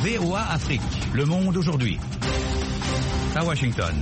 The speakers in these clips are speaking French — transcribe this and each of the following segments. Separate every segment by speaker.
Speaker 1: VOA Afrique, le monde aujourd'hui. À Washington.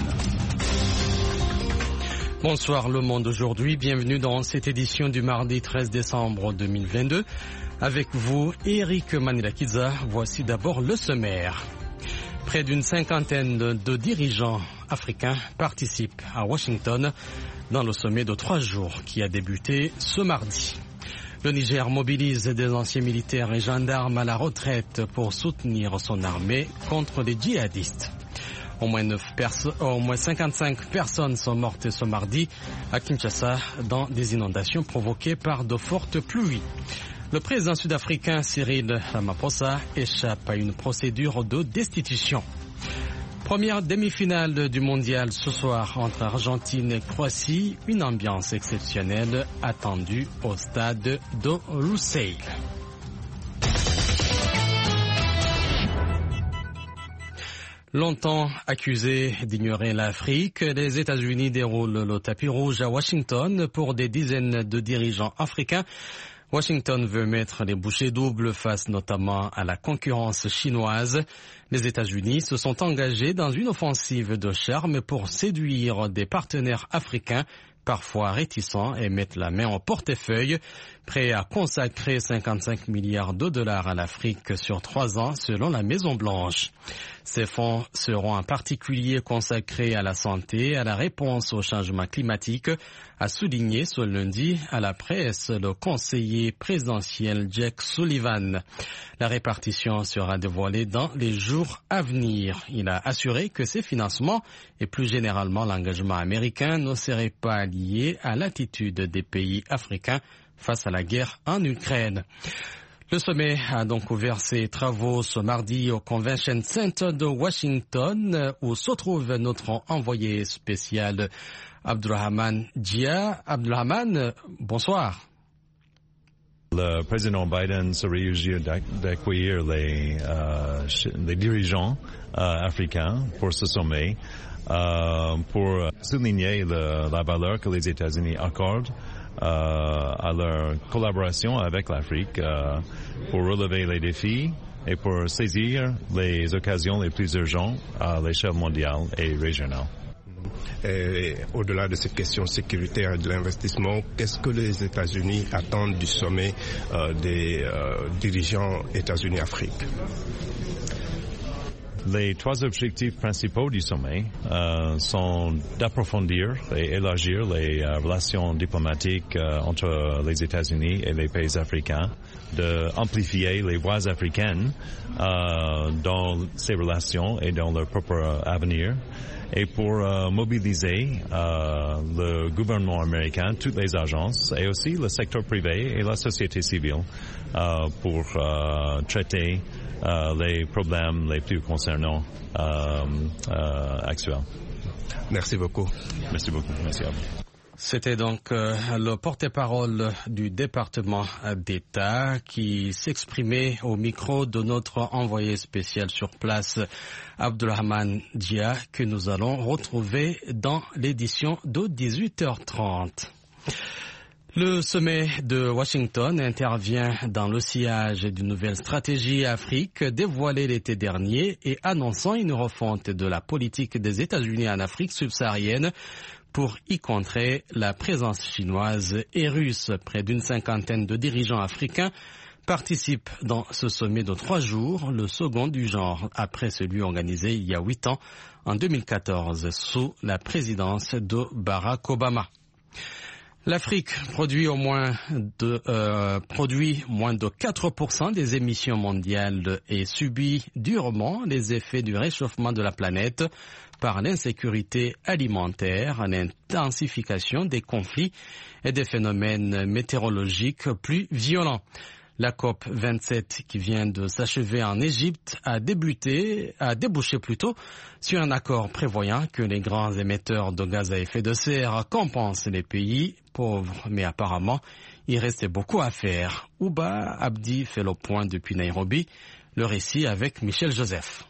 Speaker 2: Bonsoir le monde aujourd'hui, bienvenue dans cette édition du mardi 13 décembre 2022. Avec vous, Eric Manilakiza, voici d'abord le sommaire. Près d'une cinquantaine de dirigeants africains participent à Washington dans le sommet de 3 jours qui a débuté ce mardi. Le Niger mobilise des anciens militaires et gendarmes à la retraite pour soutenir son armée contre les djihadistes. Au moins 55 personnes sont mortes ce mardi à Kinshasa dans des inondations provoquées par de fortes pluies. Le président sud-africain Cyril Ramaphosa échappe à une procédure de destitution. Première demi-finale du mondial ce soir entre Argentine et Croatie, une ambiance exceptionnelle attendue au stade de Lusail. Longtemps accusés d'ignorer l'Afrique, les États-Unis déroulent le tapis rouge à Washington pour des dizaines de dirigeants africains. Washington veut mettre les bouchées doubles face notamment à la concurrence chinoise. Les États-Unis se sont engagés dans une offensive de charme pour séduire des partenaires africains, parfois réticents et mettre la main au portefeuille, prêts à consacrer 55 milliards de dollars à l'Afrique sur 3 ans selon la Maison-Blanche. Ces fonds seront en particulier consacrés à la santé, à la réponse au changement climatique, a souligné ce lundi à la presse le conseiller présidentiel Jake Sullivan. La répartition sera dévoilée dans les jours à venir. Il a assuré que ces financements et plus généralement l'engagement américain ne seraient pas liés à l'attitude des pays africains face à la guerre en Ukraine. Le sommet a donc ouvert ses travaux ce mardi au Convention Center de Washington où se trouve notre envoyé spécial Abdulrahman Dia. Abdulrahman, bonsoir.
Speaker 3: Le président Biden se réjouit d'accueillir les dirigeants africains pour ce sommet pour souligner la valeur que les États-Unis accordent à leur collaboration avec l'Afrique pour relever les défis et pour saisir les occasions les plus urgentes à l'échelle mondiale et régionale.
Speaker 4: Et au-delà de cette question sécuritaire et de l'investissement, qu'est-ce que les États-Unis attendent du sommet des dirigeants États-Unis-Afrique?
Speaker 3: Les 3 objectifs principaux du sommet sont d'approfondir et élargir les relations diplomatiques entre les États-Unis et les pays africains, d'amplifier les voix africaines dans ces relations et dans leur propre avenir, et pour mobiliser le gouvernement américain, toutes les agences et aussi le secteur privé et la société civile pour traiter les problèmes les plus concernants actuels.
Speaker 4: Merci beaucoup.
Speaker 3: Merci beaucoup. Merci à vous.
Speaker 2: C'était donc le porte-parole du département d'État qui s'exprimait au micro de notre envoyé spécial sur place, Abdulrahman Dia, que nous allons retrouver dans l'édition de 18h30. Le sommet de Washington intervient dans le sillage d'une nouvelle stratégie Afrique dévoilée l'été dernier et annonçant une refonte de la politique des États-Unis en Afrique subsaharienne pour y contrer la présence chinoise et russe. Près d'une cinquantaine de dirigeants africains participent dans ce sommet de 3 jours, le second du genre après celui organisé il y a 8 ans, en 2014, sous la présidence de Barack Obama. L'Afrique produit moins de 4% des émissions mondiales et subit durement les effets du réchauffement de la planète par l'insécurité alimentaire, l'intensification des conflits et des phénomènes météorologiques plus violents. La COP 27 qui vient de s'achever en Égypte a débouché sur un accord prévoyant que les grands émetteurs de gaz à effet de serre compensent les pays pauvres. Mais apparemment, il restait beaucoup à faire. Ouba Abdi fait le point depuis Nairobi. Le récit avec Michel Joseph.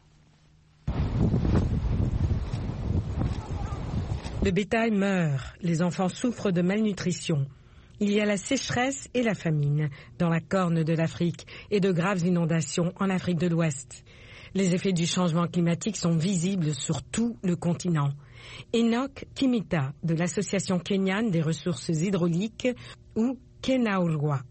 Speaker 5: Le bétail meurt, les enfants souffrent de malnutrition. Il y a la sécheresse et la famine dans la corne de l'Afrique et de graves inondations en Afrique de l'Ouest. Les effets du changement climatique sont visibles sur tout le continent. Enoch Kimita de l'Association kenyane des ressources hydrauliques ou Kenaurwa.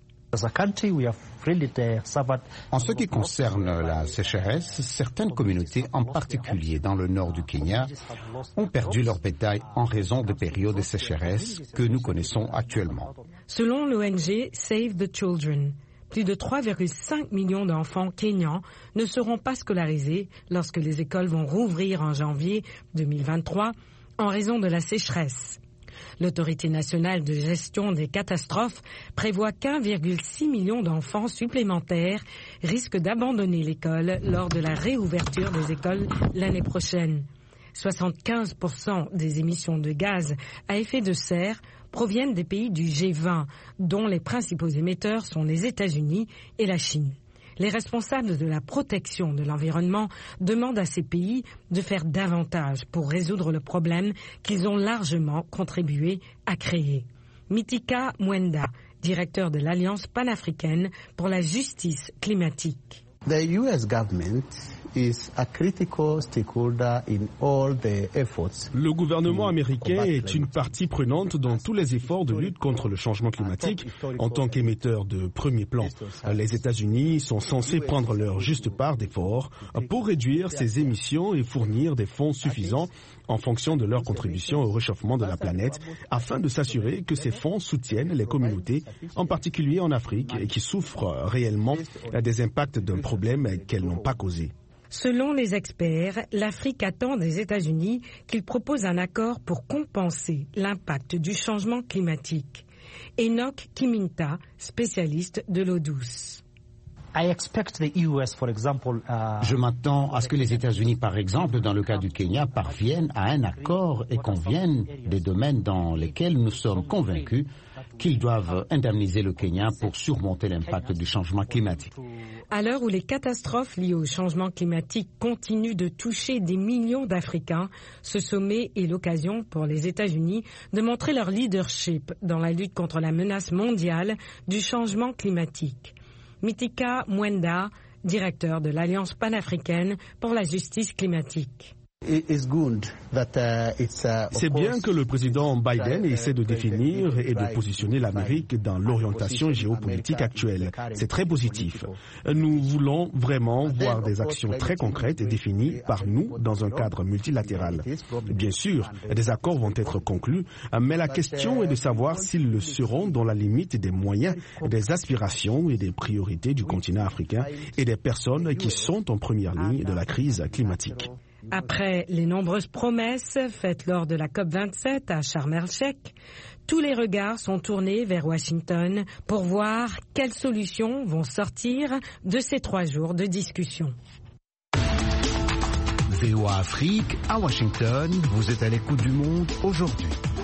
Speaker 6: En ce qui concerne la sécheresse, certaines communautés, en particulier dans le nord du Kenya, ont perdu leur bétail en raison des périodes de sécheresse que nous connaissons actuellement.
Speaker 5: Selon l'ONG Save the Children, plus de 3,5 millions d'enfants kenyans ne seront pas scolarisés lorsque les écoles vont rouvrir en janvier 2023 en raison de la sécheresse. L'Autorité nationale de gestion des catastrophes prévoit qu'1,6 million d'enfants supplémentaires risquent d'abandonner l'école lors de la réouverture des écoles l'année prochaine. 75% des émissions de gaz à effet de serre proviennent des pays du G20, dont les principaux émetteurs sont les États-Unis et la Chine. Les responsables de la protection de l'environnement demandent à ces pays de faire davantage pour résoudre le problème qu'ils ont largement contribué à créer. Mitika Mwenda, directeur de l'Alliance panafricaine pour la justice climatique.
Speaker 7: The US government is a critical stakeholder in all the efforts.
Speaker 8: Le gouvernement américain est une partie prenante dans tous les efforts de lutte contre le changement climatique en tant qu'émetteur de premier plan. Les États-Unis sont censés prendre leur juste part d'efforts pour réduire ces émissions et fournir des fonds suffisants en fonction de leur contribution au réchauffement de la planète, afin de s'assurer que ces fonds soutiennent les communautés, en particulier en Afrique, et qui souffrent réellement des impacts d'un problème qu'elles n'ont pas causé.
Speaker 5: Selon les experts, l'Afrique attend des États-Unis qu'ils proposent un accord pour compenser l'impact du changement climatique. Enoch Kiminta, spécialiste de l'eau douce.
Speaker 6: Je m'attends à ce que les États-Unis, par exemple, dans le cas du Kenya, parviennent à un accord et conviennent des domaines dans lesquels nous sommes convaincus qu'ils doivent indemniser le Kenya pour surmonter l'impact du changement climatique.
Speaker 5: À l'heure où les catastrophes liées au changement climatique continuent de toucher des millions d'Africains, ce sommet est l'occasion pour les États-Unis de montrer leur leadership dans la lutte contre la menace mondiale du changement climatique. Mitika Mwenda, directeur de l'Alliance panafricaine pour la justice climatique.
Speaker 8: C'est bien que le président Biden essaie de définir et de positionner l'Amérique dans l'orientation géopolitique actuelle. C'est très positif. Nous voulons vraiment voir des actions très concrètes et définies par nous dans un cadre multilatéral. Bien sûr, des accords vont être conclus, mais la question est de savoir s'ils le seront dans la limite des moyens, des aspirations et des priorités du continent africain et des personnes qui sont en première ligne de la crise climatique.
Speaker 5: Après les nombreuses promesses faites lors de la COP27 à Sharm el-Sheikh, tous les regards sont tournés vers Washington pour voir quelles solutions vont sortir de ces 3 jours de discussion.
Speaker 9: VOA Afrique, à Washington, vous êtes à l'écoute du monde aujourd'hui.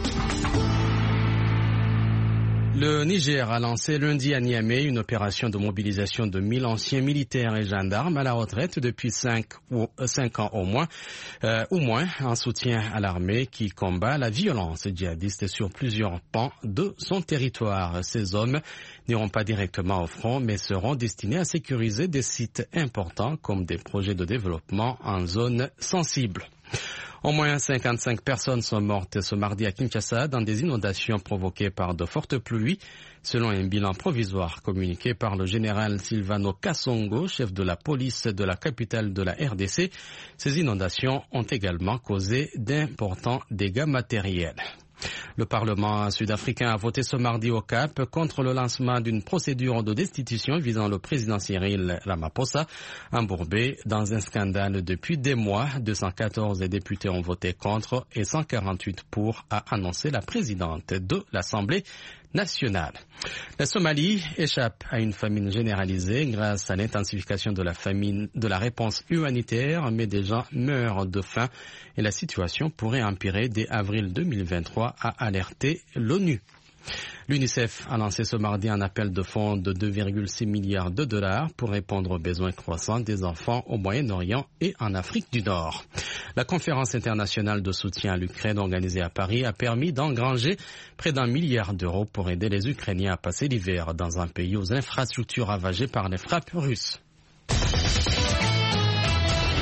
Speaker 2: Le Niger a lancé lundi à Niamey une opération de mobilisation de 1000 anciens militaires et gendarmes à la retraite depuis 5 ans au moins, en soutien à l'armée qui combat la violence djihadiste sur plusieurs pans de son territoire. Ces hommes n'iront pas directement au front, mais seront destinés à sécuriser des sites importants comme des projets de développement en zone sensible. Au moins 55 personnes sont mortes ce mardi à Kinshasa dans des inondations provoquées par de fortes pluies, selon un bilan provisoire communiqué par le général Silvano Kassongo, chef de la police de la capitale de la RDC. Ces inondations ont également causé d'importants dégâts matériels. Le Parlement sud-africain a voté ce mardi au Cap contre le lancement d'une procédure de destitution visant le président Cyril Ramaphosa, embourbé dans un scandale depuis des mois. 214 députés ont voté contre et 148 pour, a annoncé la présidente de l'Assemblée nationale. La Somalie échappe à une famine généralisée grâce à l'intensification de la réponse humanitaire, mais des gens meurent de faim et la situation pourrait empirer dès avril 2023, a alerté l'ONU. L'UNICEF a lancé ce mardi un appel de fonds de 2,6 milliards de dollars pour répondre aux besoins croissants des enfants au Moyen-Orient et en Afrique du Nord. La conférence internationale de soutien à l'Ukraine organisée à Paris a permis d'engranger près d'1 milliard d'euros pour aider les Ukrainiens à passer l'hiver dans un pays aux infrastructures ravagées par les frappes russes.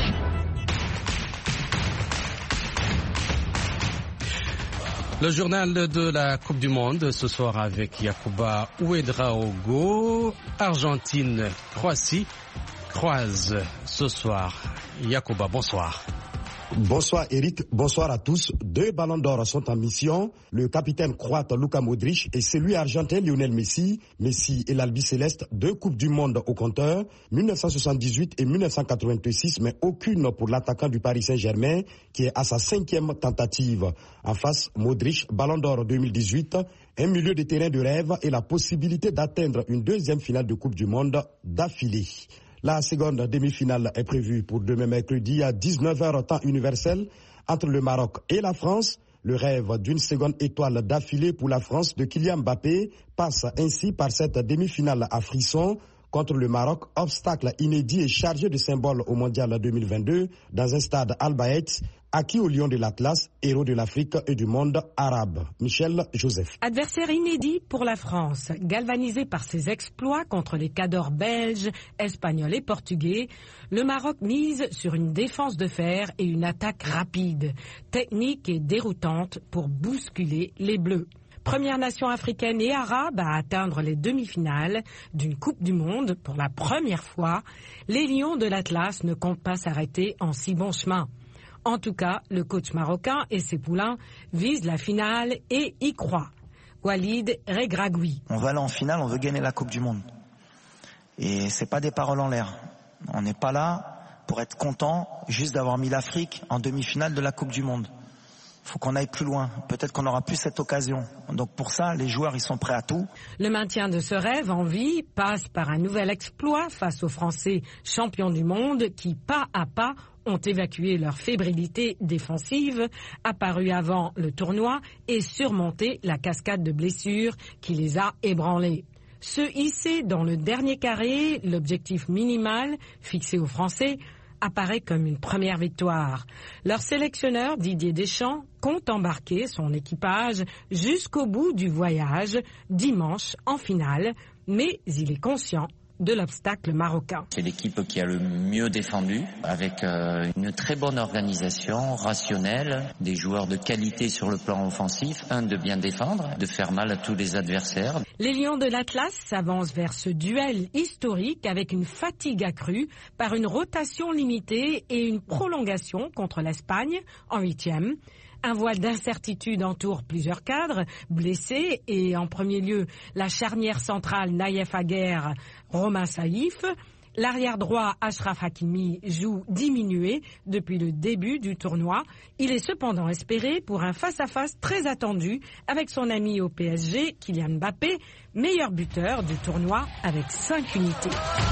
Speaker 2: Le journal de la Coupe du Monde ce soir avec Yacouba Ouedraogo. Argentine, Croatie croise ce soir. Yacouba, bonsoir.
Speaker 10: Bonsoir Eric, bonsoir à tous. 2 ballons d'or sont en mission. Le capitaine croate Luka Modric et celui argentin Lionel Messi. Messi et l'Albi Céleste, 2 Coupes du Monde au compteur, 1978 et 1986, mais aucune pour l'attaquant du Paris Saint-Germain qui est à sa 5e tentative. En face, Modric, ballon d'or 2018, un milieu de terrain de rêve et la possibilité d'atteindre une 2e finale de Coupe du Monde d'affilée. La seconde demi-finale est prévue pour demain mercredi à 19h temps universel entre le Maroc et la France. Le rêve d'une seconde étoile d'affilée pour la France de Kylian Mbappé passe ainsi par cette demi-finale à frisson contre le Maroc, obstacle inédit et chargé de symboles au Mondial 2022 dans un stade Al Bayt, acquis au Lion de l'Atlas, héros de l'Afrique et du monde arabe. Michel Joseph.
Speaker 5: Adversaire inédit pour la France, galvanisé par ses exploits contre les cadors belges, espagnols et portugais, le Maroc mise sur une défense de fer et une attaque rapide, technique et déroutante pour bousculer les Bleus. Première nation africaine et arabe à atteindre les demi-finales d'une Coupe du Monde pour la première fois, les Lions de l'Atlas ne comptent pas s'arrêter en si bon chemin. En tout cas, le coach marocain et ses poulains visent la finale et y croient. Walid Regragui.
Speaker 11: On va aller en finale, on veut gagner la Coupe du Monde. Et c'est pas des paroles en l'air. On n'est pas là pour être content juste d'avoir mis l'Afrique en demi-finale de la Coupe du Monde. Faut qu'on aille plus loin. Peut-être qu'on n'aura plus cette occasion. Donc pour ça, les joueurs, ils sont prêts à tout.
Speaker 5: Le maintien de ce rêve en vie passe par un nouvel exploit face aux Français champions du monde qui, pas à pas, ont évacué leur fébrilité défensive, apparue avant le tournoi et surmonté la cascade de blessures qui les a ébranlés. Se hisser dans le dernier carré, l'objectif minimal fixé aux Français, apparaît comme une première victoire. Leur sélectionneur Didier Deschamps compte embarquer son équipage jusqu'au bout du voyage, dimanche en finale, mais il est conscient de l'obstacle marocain.
Speaker 12: C'est l'équipe qui a le mieux défendu, avec une très bonne organisation, rationnelle, des joueurs de qualité sur le plan offensif, de bien défendre, de faire mal à tous les adversaires.
Speaker 5: Les Lions de l'Atlas s'avancent vers ce duel historique avec une fatigue accrue par une rotation limitée et une prolongation contre l'Espagne en 8e. Un voile d'incertitude entoure plusieurs cadres blessés et en premier lieu la charnière centrale Naïef Aguer, Romain Saïf. L'arrière droit Achraf Hakimi joue diminué depuis le début du tournoi. Il est cependant espéré pour un face-à-face très attendu avec son ami au PSG, Kylian Mbappé, meilleur buteur du tournoi avec 5 unités.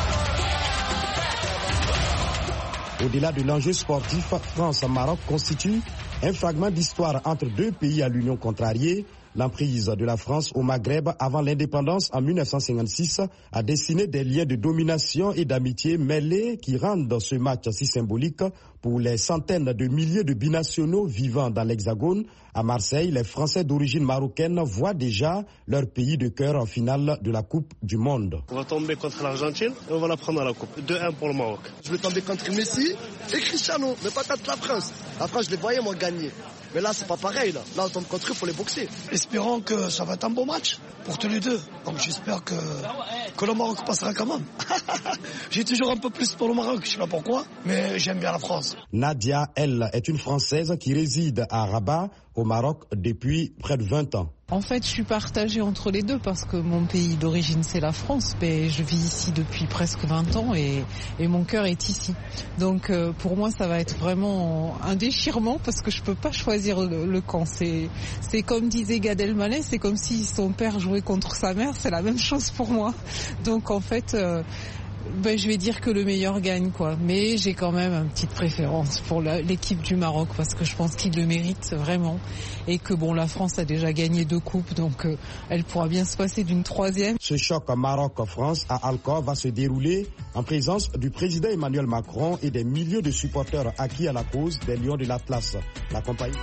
Speaker 10: Au-delà de l'enjeu sportif, France-Maroc constitue un fragment d'histoire entre 2 pays à l'union contrariée. L'emprise de la France au Maghreb avant l'indépendance en 1956 a dessiné des liens de domination et d'amitié mêlés qui rendent ce match si symbolique pour les centaines de milliers de binationaux vivant dans l'Hexagone. À Marseille, les Français d'origine marocaine voient déjà leur pays de cœur en finale de la Coupe du Monde.
Speaker 13: On va tomber contre l'Argentine et on va la prendre à la Coupe. 2-1 pour le Maroc.
Speaker 14: Je vais tomber contre Messi et Cristiano, mais pas contre la France. La France, je les voyais moi gagner. Mais là, c'est pas pareil. Là, on tombe contre eux pour les boxer.
Speaker 15: Espérons que ça va être un bon match pour tous les deux. Donc j'espère que le Maroc passera quand même. J'ai toujours un peu plus pour le Maroc, je sais pas pourquoi, mais j'aime bien la France.
Speaker 10: Nadia, elle, est une Française qui réside à Rabat, au Maroc, depuis près de 20 ans.
Speaker 16: En fait, je suis partagée entre les deux parce que mon pays d'origine, c'est la France. Mais je vis ici depuis presque 20 ans et mon cœur est ici. Donc, pour moi, ça va être vraiment un déchirement parce que je peux pas choisir le camp. C'est comme disait Gad Elmaleh, c'est comme si son père jouait contre sa mère. C'est la même chose pour moi. Donc, en fait... je vais dire que le meilleur gagne, quoi. Mais j'ai quand même une petite préférence pour l'équipe du Maroc parce que je pense qu'il le mérite vraiment et que la France a déjà gagné 2 coupes, donc elle pourra bien se passer d'une 3e.
Speaker 10: Ce choc Maroc-France à Alcor va se dérouler en présence du président Emmanuel Macron et des milliers de supporters acquis à la cause des Lions de l'Atlas. La compagnie.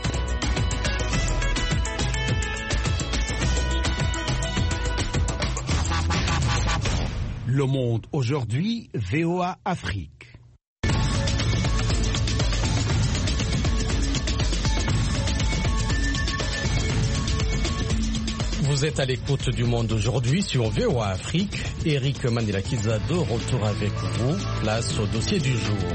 Speaker 9: Le Monde aujourd'hui, VOA Afrique.
Speaker 2: Vous êtes à l'écoute du Monde aujourd'hui sur VOA Afrique. Eric Manila-Kizado, retour avec vous. Place au dossier du jour.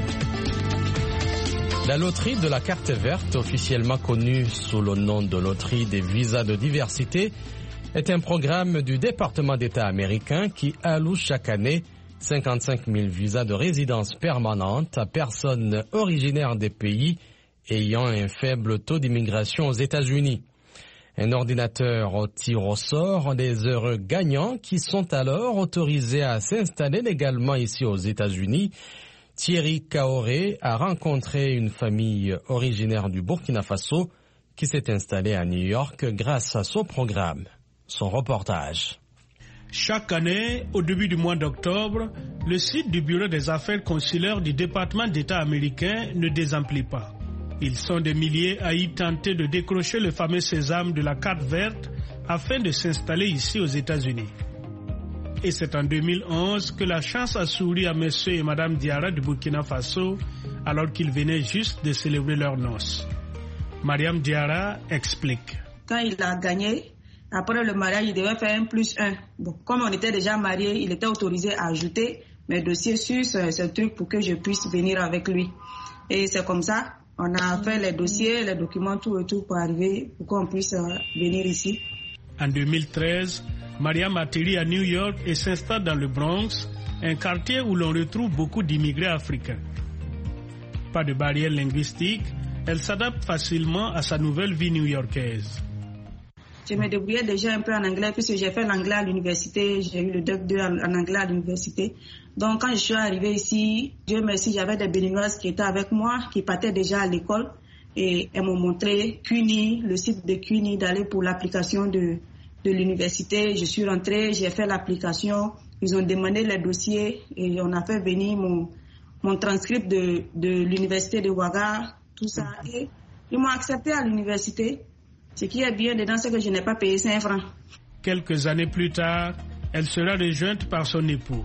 Speaker 2: La loterie de la carte verte, officiellement connue sous le nom de loterie des visas de diversité, est un programme du département d'État américain qui alloue chaque année 55 000 visas de résidence permanente à personnes originaires des pays ayant un faible taux d'immigration aux États-Unis. Un ordinateur tire au sort des heureux gagnants qui sont alors autorisés à s'installer légalement ici aux États-Unis. Thierry Kaoré a rencontré une famille originaire du Burkina Faso qui s'est installée à New York grâce à son programme. Son reportage.
Speaker 17: Chaque année, au début du mois d'octobre, le site du Bureau des affaires consulaires du département d'État américain ne désemplit pas. Ils sont des milliers à y tenter de décrocher le fameux sésame de la carte verte afin de s'installer ici aux États-Unis. Et c'est en 2011 que la chance a souri à monsieur et madame Diarra du Burkina Faso alors qu'ils venaient juste de célébrer leurs noces. Mariam Diarra explique.
Speaker 18: Quand il a gagné, après le mariage, il devait faire 1+1. Bon, comme on était déjà mariés, il était autorisé à ajouter mes dossiers sur ce truc pour que je puisse venir avec lui. Et c'est comme ça. On a fait les dossiers, les documents, tout et tout pour arriver, pour qu'on puisse venir ici.
Speaker 17: En 2013, Mariam atterrit à New York et s'installe dans le Bronx, un quartier où l'on retrouve beaucoup d'immigrés africains. Pas de barrière linguistique, elle s'adapte facilement à sa nouvelle vie new-yorkaise.
Speaker 18: Je me débrouillais déjà un peu en anglais puisque j'ai fait l'anglais à l'université, j'ai eu le Doc 2 en anglais à l'université. Donc quand je suis arrivée ici, Dieu merci, j'avais des béninoises qui étaient avec moi, qui partaient déjà à l'école et elles m'ont montré CUNY, le site de CUNY, d'aller pour l'application de l'université. Je suis rentrée, j'ai fait l'application, ils ont demandé les dossiers et on a fait venir mon transcript de l'université de Ouaga, tout ça. Et ils m'ont accepté à l'université. Ce qui est bien dedans, c'est que je n'ai pas payé 5 francs.
Speaker 17: Quelques années plus tard, elle sera rejointe par son époux.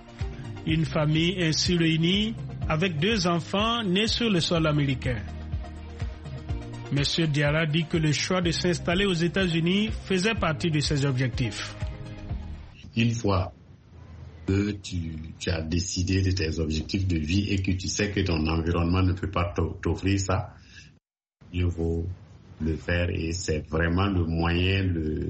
Speaker 17: Une famille ainsi réunie avec 2 enfants nés sur le sol américain. Monsieur Diarra dit que le choix de s'installer aux États-Unis faisait partie de ses objectifs.
Speaker 19: Une fois que tu as décidé de tes objectifs de vie et que tu sais que ton environnement ne peut pas t'offrir ça, il faut le faire et c'est vraiment le moyen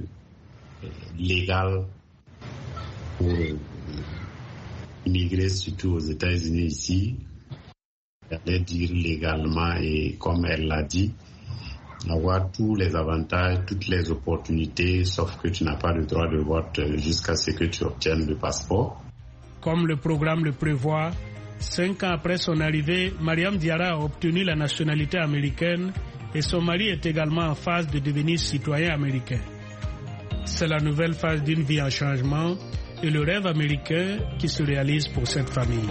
Speaker 19: légal pour immigrer, surtout aux États-Unis ici. J'allais dire légalement et comme elle l'a dit, avoir tous les avantages, toutes les opportunités, sauf que tu n'as pas le droit de vote jusqu'à ce que tu obtiennes le passeport.
Speaker 17: Comme le programme le prévoit, 5 ans après son arrivée, Mariam Diarra a obtenu la nationalité américaine et son mari est également en phase de devenir citoyen américain. C'est la nouvelle phase d'une vie en changement et le rêve américain qui se réalise pour cette famille.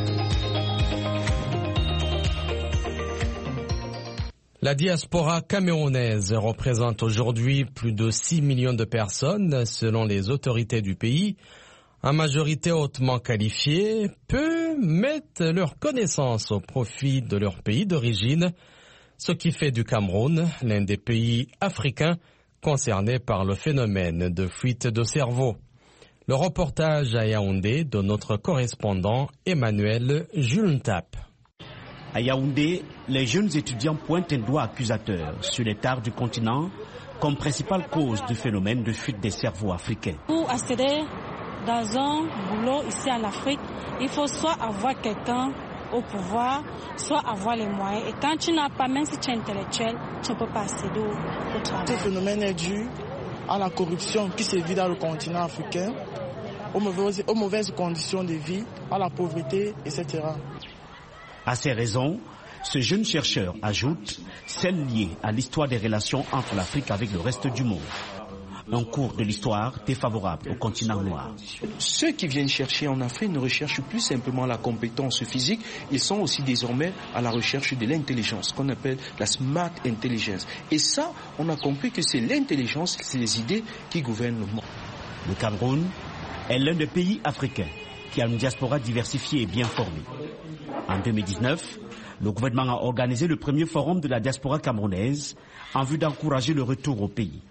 Speaker 2: La diaspora camerounaise représente aujourd'hui plus de 6 millions de personnes selon les autorités du pays. En majorité hautement qualifiées, peu mettent leurs connaissances au profit de leur pays d'origine, ce qui fait du Cameroun l'un des pays africains concernés par le phénomène de fuite de cerveau. Le reportage à Yaoundé de notre correspondant Emmanuel Julentap.
Speaker 20: À Yaoundé, les jeunes étudiants pointent un doigt accusateur sur les tares du continent comme principale cause du phénomène de fuite des cerveaux africains.
Speaker 21: Pour accéder dans un boulot ici en Afrique, il faut soit avoir quelqu'un au pouvoir, soit avoir les moyens. Et quand tu n'as pas, même si tu es intellectuel, tu ne peux pas accéder au travail.
Speaker 22: Ce phénomène est dû à la corruption qui sévit dans le continent africain, aux mauvaises conditions de vie, à la pauvreté, etc.
Speaker 20: À ces raisons, ce jeune chercheur ajoute celle liée à l'histoire des relations entre l'Afrique avec le reste du monde. Un cours de l'histoire défavorable au continent noir.
Speaker 23: Ceux qui viennent chercher en Afrique ne recherchent plus simplement la compétence physique, ils sont aussi désormais à la recherche de l'intelligence, qu'on appelle la smart intelligence. Et ça, on a compris que c'est l'intelligence, c'est les idées qui gouvernent le monde.
Speaker 20: Le Cameroun est l'un des pays africains qui a une diaspora diversifiée et bien formée. En 2019, le gouvernement a organisé le premier forum de la diaspora camerounaise en vue d'encourager le retour au pays.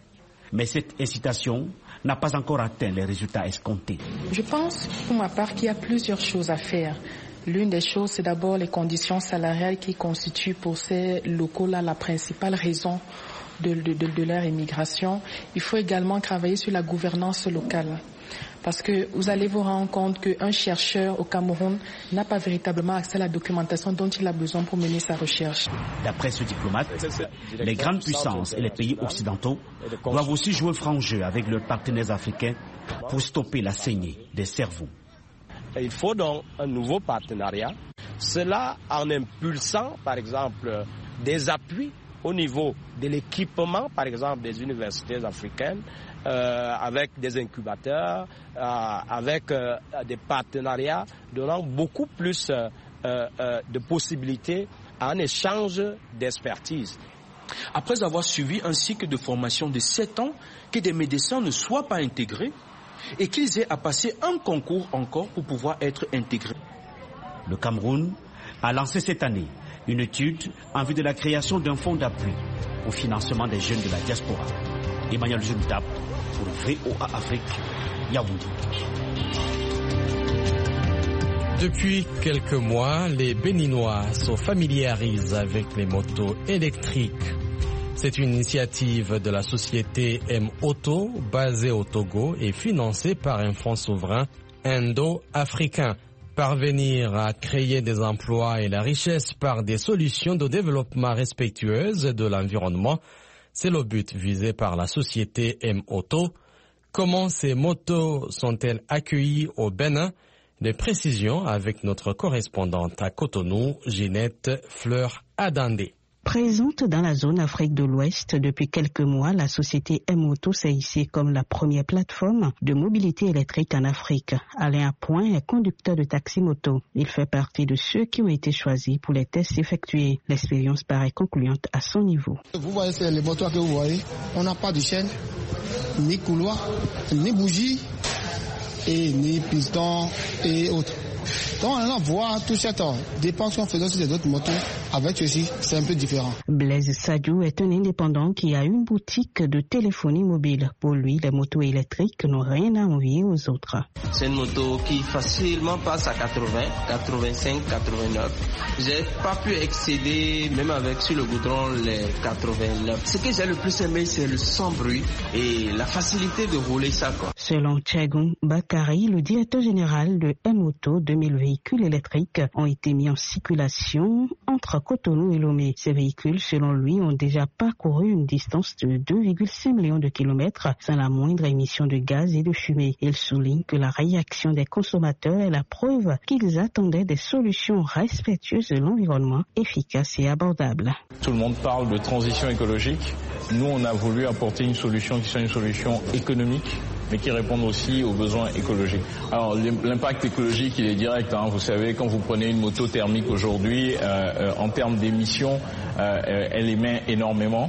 Speaker 20: Mais cette incitation n'a pas encore atteint les résultats escomptés.
Speaker 1: Je pense, pour ma part, qu'il y a plusieurs choses à faire. L'une des choses, c'est d'abord les conditions salariales qui constituent pour ces locaux-là la principale raison de leur immigration. Il faut également travailler sur la gouvernance locale. Parce que vous allez vous rendre compte qu'un chercheur au Cameroun n'a pas véritablement accès à la documentation dont il a besoin pour mener sa recherche.
Speaker 20: D'après ce diplomate, les grandes puissances et les pays occidentaux doivent aussi jouer franc jeu avec leurs partenaires africains pour stopper la saignée des cerveaux.
Speaker 3: Il faut donc un nouveau partenariat. Cela en impulsant, par exemple, des appuis au niveau de l'équipement, par exemple, des universités africaines, avec des incubateurs, avec des partenariats donnant beaucoup plus de possibilités à un échange d'expertise.
Speaker 23: Après avoir suivi un cycle de formation de 7 ans, que des médecins ne soient pas intégrés et qu'ils aient à passer un concours encore pour pouvoir être intégrés.
Speaker 20: Le Cameroun a lancé cette année une étude en vue de la création d'un fonds d'appui au financement des jeunes de la diaspora. Emmanuel Juntab pour VOA Afrique, Yaoundé.
Speaker 2: Depuis quelques mois, les Béninois se familiarisent avec les motos électriques. C'est une initiative de la société M-Auto, basée au Togo et financée par un fonds souverain indo-africain. Parvenir à créer des emplois et la richesse par des solutions de développement respectueuses de l'environnement, c'est le but visé par la société M-Auto. Comment ces motos sont-elles accueillies au Bénin? Des précisions avec notre correspondante à Cotonou, Ginette Fleur-Adandé.
Speaker 4: Présente dans la zone Afrique de l'Ouest depuis quelques mois, la société M-Auto s'est hissée comme la première plateforme de mobilité électrique en Afrique. Alain Point est conducteur de taxi-moto. Il fait partie de ceux qui ont été choisis pour les tests effectués. L'expérience paraît concluante à son niveau.
Speaker 24: Vous voyez, c'est les moteurs que vous voyez. On n'a pas de chaîne, ni couloir, ni bougie, et ni piston et autres. Donc on va voir toute cette dépense qu'on faisait sur les autres motos. Avec ceci, c'est un peu différent.
Speaker 4: Blaise Sadiou est un indépendant qui a une boutique de téléphonie mobile. Pour lui, les motos électriques n'ont rien à envier aux autres.
Speaker 25: C'est une moto qui facilement passe à 80, 85, 89. J'ai pas pu excéder, même avec sur le goudron, les 89. Ce que j'ai le plus aimé, c'est le sans bruit et la facilité de rouler ça, quoi.
Speaker 4: Selon Tchagoun Bakari, le directeur général de M-Auto, 2000 véhicules électriques ont été mis en circulation entre Cotonou et Lomé. Ces véhicules, selon lui, ont déjà parcouru une distance de 2,5 millions de kilomètres sans la moindre émission de gaz et de fumée. Il souligne que la réaction des consommateurs est la preuve qu'ils attendaient des solutions respectueuses de l'environnement, efficaces et abordables.
Speaker 26: Tout le monde parle de transition écologique. Nous, on a voulu apporter une solution qui soit une solution économique, mais qui répondent aussi aux besoins écologiques. Alors l'impact écologique, il est direct. Vous savez, quand vous prenez une moto thermique aujourd'hui, en termes d'émissions, elle émet énormément.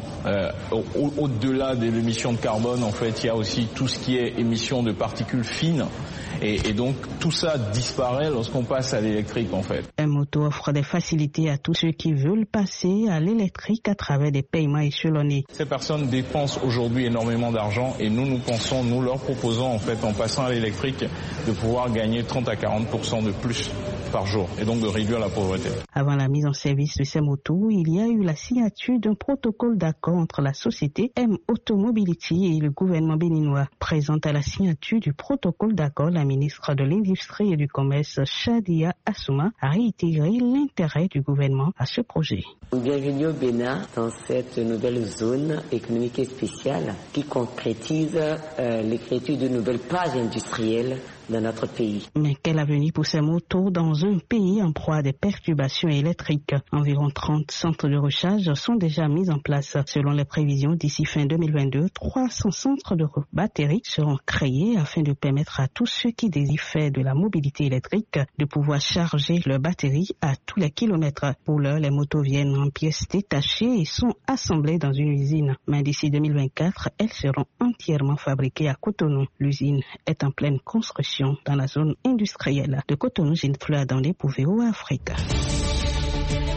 Speaker 26: Au-delà de l'émission de carbone, en fait, il y a aussi tout ce qui est émission de particules fines. Et donc tout ça disparaît lorsqu'on passe à l'électrique, en fait.
Speaker 4: M-Auto offre des facilités à tous ceux qui veulent passer à l'électrique à travers des paiements échelonnés.
Speaker 26: Ces personnes dépensent aujourd'hui énormément d'argent et nous leur proposons en fait, en passant à l'électrique, de pouvoir gagner 30 à 40% de plus par jour et donc de réduire la pauvreté.
Speaker 4: Avant la mise en service de ces motos, il y a eu la signature d'un protocole d'accord entre la société M-Auto Mobility et le gouvernement béninois. Présente à la signature du protocole d'accord, la ministre de l'Industrie et du Commerce, Shadia Assouma, a réitéré l'intérêt du gouvernement à ce projet.
Speaker 27: Bienvenue au Bénin dans cette nouvelle zone économique spéciale qui concrétise l'écriture de nouvelles pages industrielles dans notre pays.
Speaker 4: Mais quel avenir pour ces motos dans un pays en proie à des perturbations électriques? Environ 30 centres de recharge sont déjà mis en place. Selon les prévisions, d'ici fin 2022, 300 centres de batteries seront créés afin de permettre à tous ceux qui désirent faire de la mobilité électrique de pouvoir charger leurs batteries à tous les kilomètres. Pour l'heure, les motos viennent en pièces détachées et sont assemblées dans une usine. Mais d'ici 2024, elles seront entièrement fabriquées à Cotonou. L'usine est en pleine construction dans la zone industrielle de Cotonou. Ginette Fleur-Adandé pour VOA Afrique.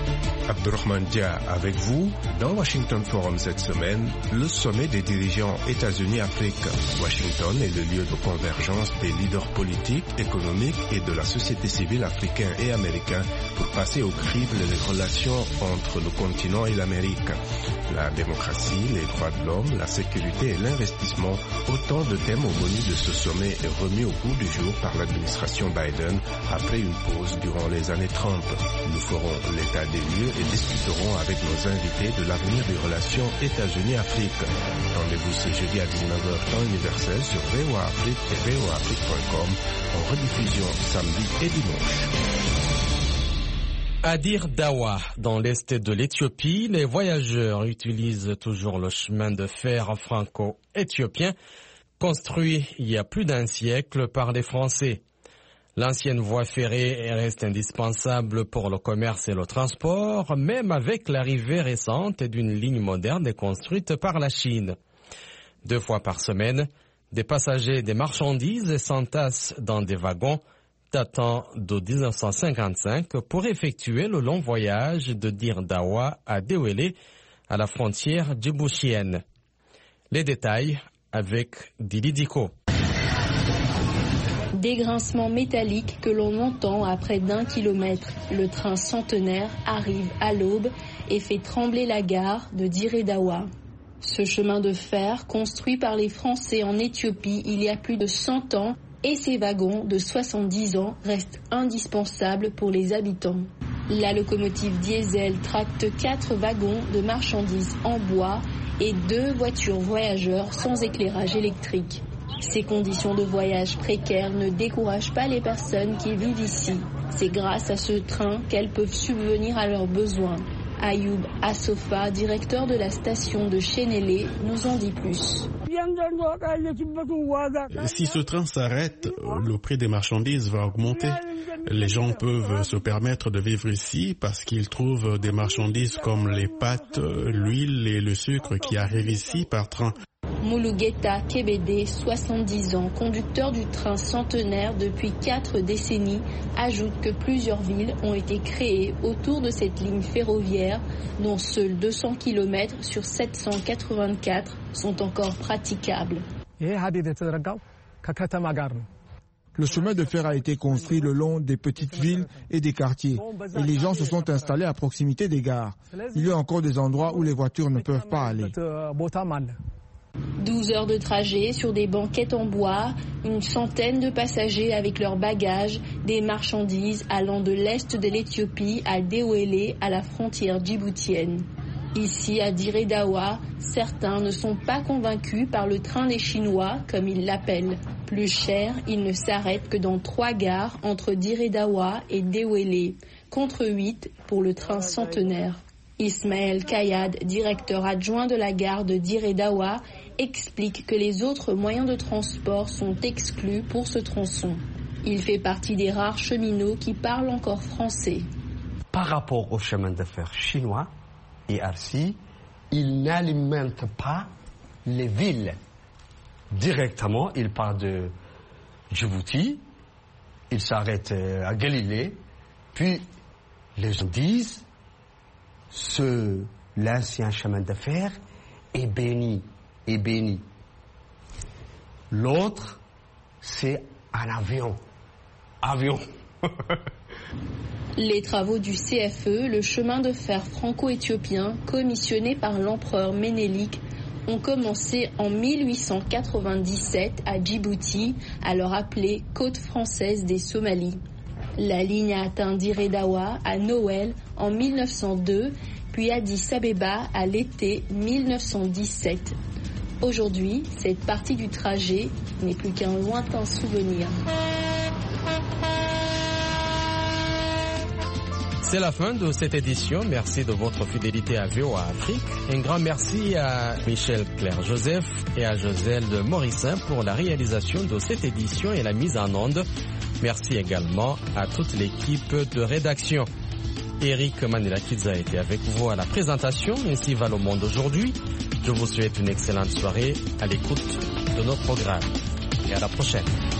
Speaker 5: Abdurrahman Dia avec vous dans Washington Forum cette semaine, le sommet des dirigeants États-Unis-Afrique. Washington est le lieu de convergence des leaders politiques, économiques et de la société civile africains et américains pour passer au crible les relations entre le continent et l'Amérique. La démocratie, les droits de l'homme, la sécurité et l'investissement, autant de thèmes au menu de ce sommet est remis au goût du jour par l'administration Biden après une pause durant les années 30. Nous ferons l'état des lieux et discuterons avec nos invités de l'avenir des relations États-Unis-Afrique. Rendez-vous ce jeudi à 19h temps universel sur VOA Afrique et voaafrique.com en rediffusion samedi et dimanche.
Speaker 2: À Dir Dawa, dans l'est de l'Éthiopie, les voyageurs utilisent toujours le chemin de fer franco-éthiopien construit il y a plus d'un siècle par les Français. L'ancienne voie ferrée reste indispensable pour le commerce et le transport, même avec l'arrivée récente d'une ligne moderne construite par la Chine. 2 fois par semaine, des passagers et des marchandises s'entassent dans des wagons datant de 1955 pour effectuer le long voyage de Dir Dawa à Dewele, à la frontière djiboutienne. Les détails avec Dili Diko.
Speaker 6: Des grincements métalliques que l'on entend à près d'1 kilomètre. Le train centenaire arrive à l'aube et fait trembler la gare de Dire Dawa. Ce chemin de fer, construit par les Français en Éthiopie il y a plus de 100 ans, et ces wagons de 70 ans restent indispensables pour les habitants. La locomotive diesel tracte 4 wagons de marchandises en bois et 2 voitures voyageurs sans éclairage électrique. Ces conditions de voyage précaires ne découragent pas les personnes qui vivent ici. C'est grâce à ce train qu'elles peuvent subvenir à leurs besoins. Ayoub Assofa, directeur de la station de Chenele, nous en dit plus.
Speaker 7: Si ce train s'arrête, le prix des marchandises va augmenter. Les gens peuvent se permettre de vivre ici parce qu'ils trouvent des marchandises comme les pâtes, l'huile et le sucre qui arrivent ici par train.
Speaker 6: Moulugeta Kebede, 70 ans, conducteur du train centenaire depuis 4 décennies, ajoute que plusieurs villes ont été créées autour de cette ligne ferroviaire, dont seuls 200 km sur 784 sont encore praticables.
Speaker 8: Le chemin de fer a été construit le long des petites villes et des quartiers, et les gens se sont installés à proximité des gares. Il y a encore des endroits où les voitures ne peuvent pas aller.
Speaker 6: 12 heures de trajet sur des banquettes en bois, une centaine de passagers avec leurs bagages, des marchandises allant de l'est de l'Éthiopie à Dewele, à la frontière djiboutienne. Ici, à Dire Dawa, certains ne sont pas convaincus par le train des Chinois, comme ils l'appellent. Plus cher, il ne s'arrête que dans 3 gares entre Dire Dawa et Dewele, contre 8 pour le train centenaire. Ismaël Kayad, directeur adjoint de la gare de Dire Dawa, explique que les autres moyens de transport sont exclus pour ce tronçon. Il fait partie des rares cheminots qui parlent encore français.
Speaker 11: Par rapport au chemin de fer chinois et RC, il n'alimente pas les villes directement. Il part de Djibouti, il s'arrête à Galilée, puis les gens disent l'ancien chemin de fer est béni. L'autre, c'est un avion.
Speaker 6: Les travaux du CFE, le chemin de fer franco-éthiopien, commissionné par l'empereur Ménélik, ont commencé en 1897 à Djibouti, alors appelée Côte française des Somalies. La ligne a atteint Dire Dawa à Noël en 1902, puis Addis Abeba à l'été 1917. Aujourd'hui, cette partie du trajet n'est plus qu'un lointain souvenir.
Speaker 2: C'est la fin de cette édition. Merci de votre fidélité à VOA Afrique. Un grand merci à Michel Claire-Joseph et à Joselle Morissin pour la réalisation de cette édition et la mise en onde. Merci également à toute l'équipe de rédaction. Eric Manilakidze a été avec vous à la présentation. Ainsi va le monde aujourd'hui. Je vous souhaite une excellente soirée à l'écoute de nos programmes. Et à la prochaine.